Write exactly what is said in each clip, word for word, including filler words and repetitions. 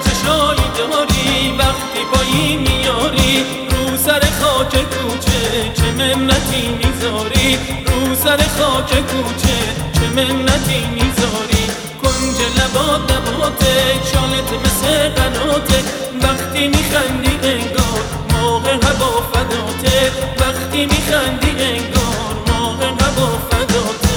چشایی داری وقتی پایی میاری رو سر خاک کوچه چه منتی میذاری رو سر خاک کوچه چه منتی میذاری کنج لبات نباته چالت مثل قناته وقتی میخندی انگار ماه هوا فداته وقتی میخندی انگار ماه هوا فداته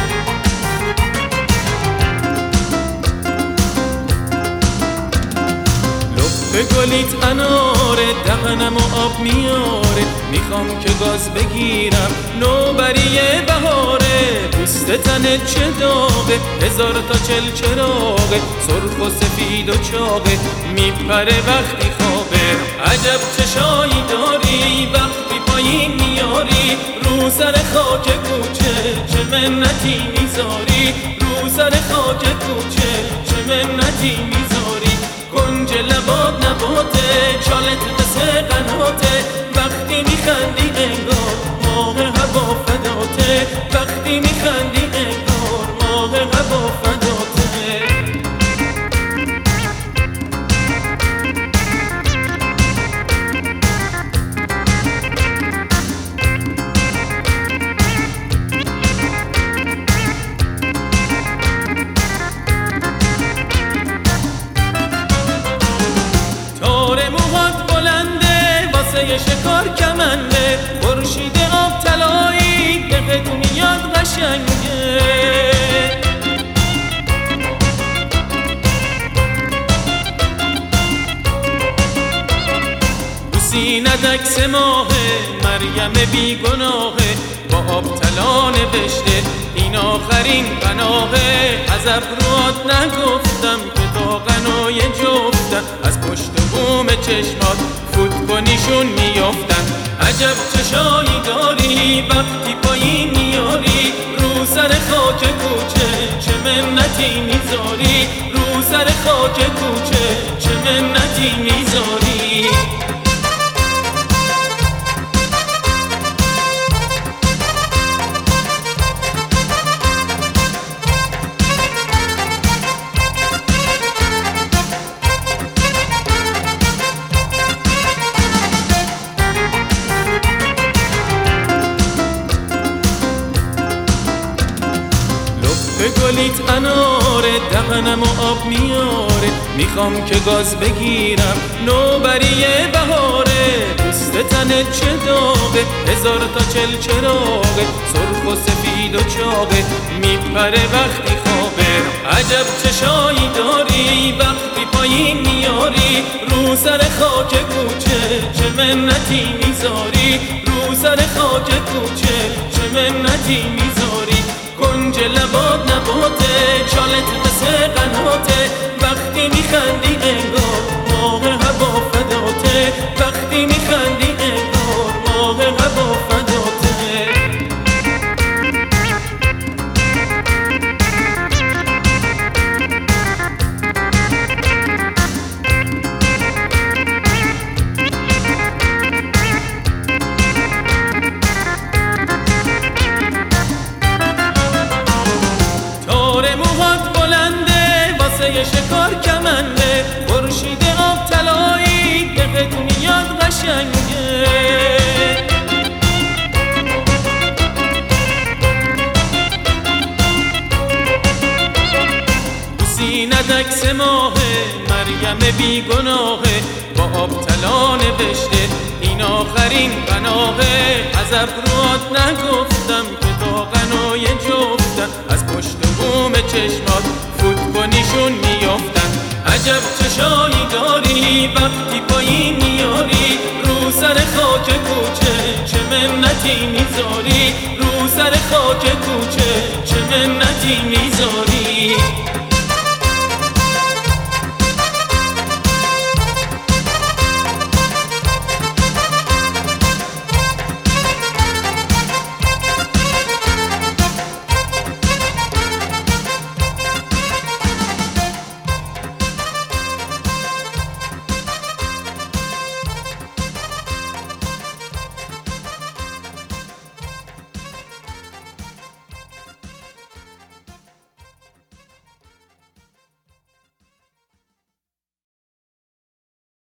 به گلیت اناره دهنم و آب میاره میخوام که گاز بگیرم نوبری بهاره پوست تنت چه داغه هزار تا چل چراغه سرخ و سفید و چاقه میپره وقتی خوابه عجب چشایی داری وقتی پایین میاری رو سر خاک کوچه چه منتی میذاری رو سر خاک کوچه چه منتی میذاری کنج لبات نباته چالت مثل قناته وقتی میخندی انگار ماه هوا فداته وقتی میخندی انگار ماه هوا فداته یه شکار کمنده خورشید آب طلایی دقت میاد قشنگه رو سینت عکس ماهه مریم بیگناهه با آب طلا نوشته این آخرین پناهه از ابروات نگفتم که تا قنای جفتن از پشت بوم چشمات فوت کنیشون میافتن عجب چشایی داری وقتی پایین میاری رو سر خاک کوچه چه منتی میذاری رو سر خاک کوچه چه منتی میذاری به گلیت اناره دهنم و آب میاره میخوام که گاز بگیرم نوبری بهاره پوست تنت چه داغه هزار تا چل چراغه سرخ و سفید و چاقه میپره وقتی خوابه عجب چشایی داری وقتی پایین میاری رو سر خاک کوچه چه منتی میذاری رو سر خاک کوچه چه منتی میذاری کنج لبات نباته چالت مثل قناته وقتی میخندی انگار ماه هوا فداته وقتی میخندی انگار ماه هوا فداته یه شکار کمنده خورشید آب طلایی دقت میاد قشنگه رو سینت عکس ماهه مریم بیگناهه با آب طلا نوشته این آخرین پناهه از ابروات نگفتم که تا قنای جفتن از پشت بوم چشمات فوت کنیشون میافتن عجب چشایی داری وقتی پایین میاری رو سر خاک کوچه چه منتی میذاری رو سر خاک کوچه چه منتی میذاری